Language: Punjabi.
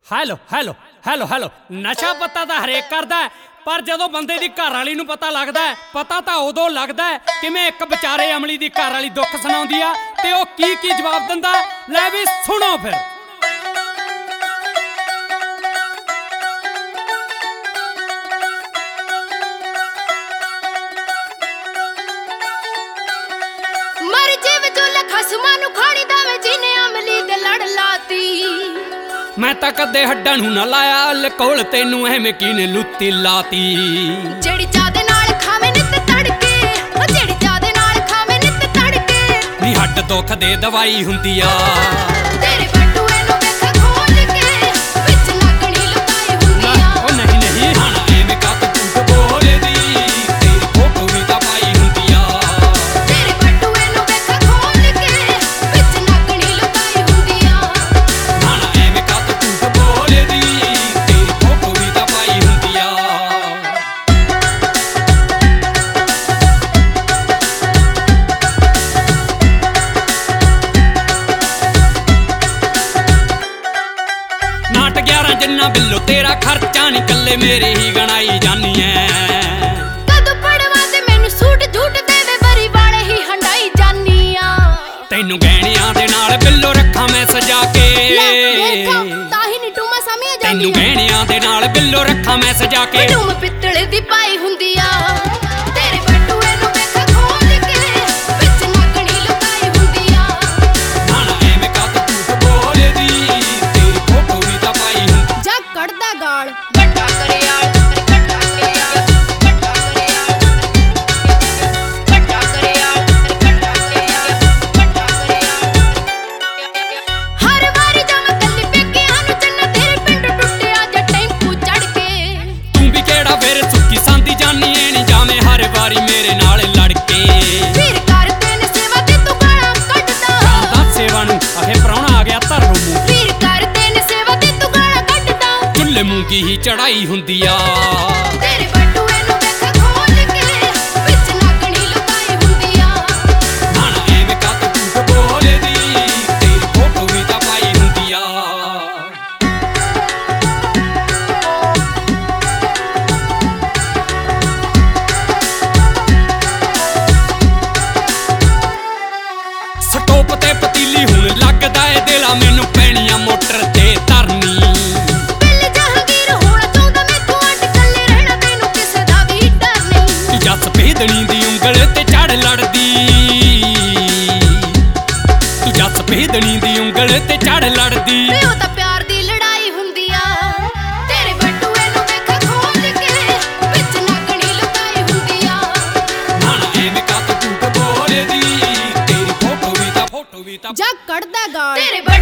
ਹੈਲੋ ਹੈਲੋ ਹੈਲੋ ਹੈਲੋ ਨਸ਼ਾ ਪਤਾ ਤਾਂ ਹਰੇਕ ਕਰਦਾ ਪਰ ਜਦੋਂ ਬੰਦੇ ਦੀ ਘਰ ਵਾਲੀ ਨੂੰ ਪਤਾ ਲੱਗਦਾ ਪਤਾ ਤਾਂ ਉਦੋਂ ਲੱਗਦਾ ਕਿਵੇਂ ਇੱਕ ਵਿਚਾਰੇ ਅਮਲੀ ਦੀ ਘਰ ਵਾਲੀ ਦੁੱਖ ਸੁਣਾਉਂਦੀ ਆ ਤੇ ਉਹ ਕੀ ਜਵਾਬ ਦਿੰਦਾ। ਲੈ ਵੀ ਸੁਣੋ ਫਿਰ। ਮਰ ਜਿਵ ਜੋ ਲਖਸਮਾਂ ਨੂੰ ਖਾਣੀ ਦਾਵੇਂ ਜਿਹਨੇ ਅਮਲੀ ਦੇ ਲੜ ਲਾਤੀ। ਮੈਂ ਤਾਂ ਕਦੇ ਹੱਡਾਂ ਨੂੰ ਨਾ ਲਾਇਆ ਲਕੋਲ ਤੈਨੂੰ ਐਵੇਂ ਕਿਨੇ ਲੁੱਤੀ ਲਾਤੀ। ਜਿਹੜੀ ਚਾਹ ਦੇ ਨਾਲ ਖਾਵੇਂ ਨਿੱਤ ਤੜਕੇ ਉਹ ਜਿਹੜੀ ਚਾਹ ਦੇ ਨਾਲ ਖਾਵੇਂ ਨਿੱਤ ਤੜਕੇ ਨੀ ਹੱਡ ਦੁੱਖ ਦੇ ਦਵਾਈ ਹੁੰਦੀ ਆ। ਤੇਰੇ ਬਟੂਏ ਨੂੰ ਵੇਖ ਖੋਲ ਕੇ ਵਿੱਚ ਲੱਗਣੀ ਲੁਕਾਈ ਹੁੰਦੀ ਆ। ਉਹ ਨਹੀਂ ਨਹੀਂ ਹਣ ਐਵੇਂ ਕੱਤ ਝੂਠ ਬੋਲਦੀ ਤੇਰੀ ਫੋਟੋ ਵੀ ਤਾਂ ਪਾਈ ਹੁੰਦੀ ਆ। ਤੇਰੇ ਬਟੂਏ ਨੂੰ ਵੇਖ ਖੋਲ ਕੇ ਵਿੱਚ ਲੱਗਣੀ ਲੁਕਾਈ ਹੁੰਦੀ ਆ। ਹਣ ਐਵੇਂ ਕੱਤ ਝੂਠ ਬੋਲਦੀ ਤੇਰੀ ਫੋਟੋ ਵੀ ਤਾਂ ਪਾਈ ਹੁੰਦੀ ਆ। ਨਾਟ 11 ਜਿੰਨਾ ਬਿੱਲੋ ਤੇਰਾ ਖਰਚਾ ਨੀ ਕੱਲੇ ਮੇਰੇ ਹੀ ਗਣਾਈ ਜਾਨੀ ਐ। ਕਦੋਂ ਪੜਵਾ ਤੇ ਮੈਨੂੰ ਸੂਟ ਝੂਟ ਦੇਵੇ ਬਰੀ ਵਾਲੇ ਹੀ ਹੰਡਾਈ ਜਾਨੀ ਆ। ਤੈਨੂੰ ਗਹਿਣਿਆਂ ਦੇ ਨਾਲ ਬਿੱਲੋ ਰੱਖਾਂ ਮੈਂ ਸਜਾ ਕੇ। ਤਾਂ ਹੀ ਨੀ ਟੂਮਾ ਸਾਹਮਣੇ ਜਾਂਦੀ ਤੈਨੂੰ ਗਹਿਣਿਆਂ ਦੇ ਨਾਲ ਬਿੱਲੋ ਰੱਖਾਂ ਮੈਂ ਸਜਾ ਕੇ। ਟੂਮ ਪਿੱਤਲ ਦੀ ਪਾਈ ਹੁੰਦੀ ਆ। ਤੇਰੇ ਬਟੂਏ ਨੂੰ ਵੇਖ ਖੋਲ ਕੇ ਵਿੱਚ ਲੱਗਣੀ ਲੁਕਾਈ ਹੁੰਦੀ ਆ। ਹਣ ਐਵੇਂ ਕੱਤ ਝੂਠ ਬੋਲਦੀ ਤੇਰੀ ਫੋਟੋ ਵੀ ਤਾਂ ਪਾਈ ਹੁੰਦੀ। ਜਾ ਕੱਢਦਾ ਗਾਲ ਵੱਡਾ ਕਰਿਆਲ ਕੱਟਾ ਕਰਿਆਲ ਵੱਡਾ ਕਰਿਆਲ ਵੱਡਾ ਕਰਿਆਲ ਕੱਟਾ ਕਰਿਆਲ ਵੱਡਾ ਕਰਿਆਲ। ਹਰ ਵਾਰੀ ਜਮ ਕੱਲੀ ਪੇਕਿਆਂ ਨੂੰ ਚੰਨਾ ਤੇਰੇ ਪਿੰਡ ਟੁੱਟਿਆ ਜਾਂ ਟੈਂਪੂ ਚੜ ਕੇ। ਤੂੰ ਵੀ ਕਿਹੜਾ ਫਿਰ ਸੁੱਕੀ ਸੰਦੀ ਜਾਨੀ ਐ ਨੀ ਜਾਵੇਂ ਹਰ ਵਾਰੀ ਮੇਰੇ ਨਾਲ ਲੜ ਕੇ। ਫਿਰ ਕਰਦੇ ਨੇ ਸੇਵਾ ਤੇ ਤੂੰ ਗਾਲਾਂ ਕੱਢਦਾ। ਤਾਂ ਸੇਵਾ ਨੂੰ ਆਖੇ ਪ੍ਰਾਹੁਣਾ ਆ ਗਿਆ ਧਰ ਲੋ ਮੂੰਹ। ਫਿਰ ਕਰਦੇ ਨੇ ਸੇਵਾ ਤੇ ਤੂੰ ਗਾਲਾਂ ਕੱਢਦਾ। ਚੁੱਲ੍ਹੇ ਮੂੰਗੀ ਹੀ ਚੜਾਈ ਹੁੰਦੀ ਆ। ਤੇਰੇ ਬਟੂਏ ਨੂੰ ਵੇਖ ਖੋਲ ਕੇ ਵਿੱਚ ਲੱਗਣੀ ਲੁਕਾਈ ਹੁੰਦੀ ਆ। ਹਣ ਐਵੇਂ ਕੱਤ ਝੂਠ ਬੋਲਦੀ ਤੇਰੀ ਫੋਟੋ ਵੀ ਤਾਂ ਪਾਈ ਹੁੰਦੀ ਆ। ਸਟੋਪ ਤੇ ਪਤੀਲੀ ਹੁਣ ਲੱਗਦਾ ਏ ਦਿਲਾ ਮੈਨੂੰ ਪੈਣੀਆਂ ਮੋਟਰ ਤੇ ਧਰਨੀ। ਬਿੱਲ ਜਹਾਂਗੀਰ ਹੋਣਾ ਚਾਹੁੰਦਾ ਮੈਥੋਂ ਅੱਡ ਕੱਲੇ ਰਹਿਣਾ ਤੈਨੂੰ ਕਿਸੇ ਦਾ ਵੀ ਡਰ ਨਹੀਂ। ਤੂੰ ਜੱਸ ਭੇਦਣੀ ਦੀ ਉਂਗਲ ਤੇ ਚੜ ਲੜਦੀ। ਤੂੰ ਜੱਸ ਭੇਦਣੀ ਦੀ ਉਂਗਲ ਤੇ ਚੜ ਲੜਦੀ। ਵੇ ਉਹ ਤਾਂ ਪਿਆਰ ਦੀ ਲੜਾਈ ਹੁੰਦੀ ਆ। ਤੇਰੇ ਬਟੂਏ ਨੂੰ ਵੇਖ ਖੋਲ ਕੇ ਵਿੱਚ ਲੱਗਣੀ ਲੁਕਾਈ ਹੁੰਦੀ ਆ। ਹਣ ਐਵੇਂ ਕੱਤ ਝੂਠ ਬੋਲਦੀ ਤੇਰੀ ਫੋਟੋ ਵੀ ਤਾਂ ਜਾ ਕੱਢਦਾ ਗਾਲ ਤੇਰੇ